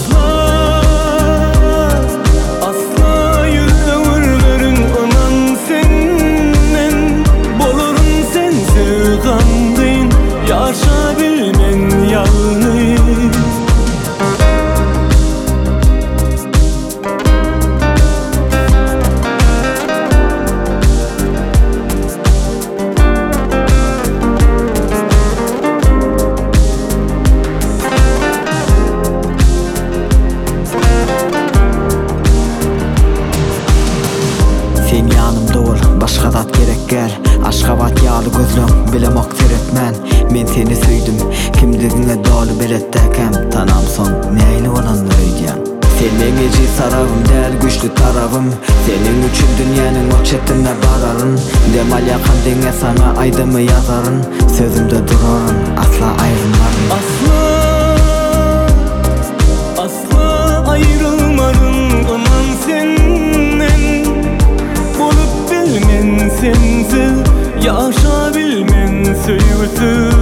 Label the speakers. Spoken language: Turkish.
Speaker 1: asla yüreğlerin anan senden. Bolurun sensiz kandayın, yaşa bilmen yalnız.
Speaker 2: Sen yanımda ol, başka tat gerek gel. Aşkabat yağlı gözlüm, bilem aktar etmen. Men seni süydüm, kimdigine dolu berettekem. Tanamson, neyli olanlar öydüyen. Sen mengeci sarabım, der güçlü tarafım. Senin üçün dünyanın o çetine bararın. Demal yakan denge sana aydımı yazarın. Sözümde durarın, asla ayrılmarın.
Speaker 1: Asla ayrılmarın aman senden. Bolup bilmen sensiz, yaşa bilmen söylesiz.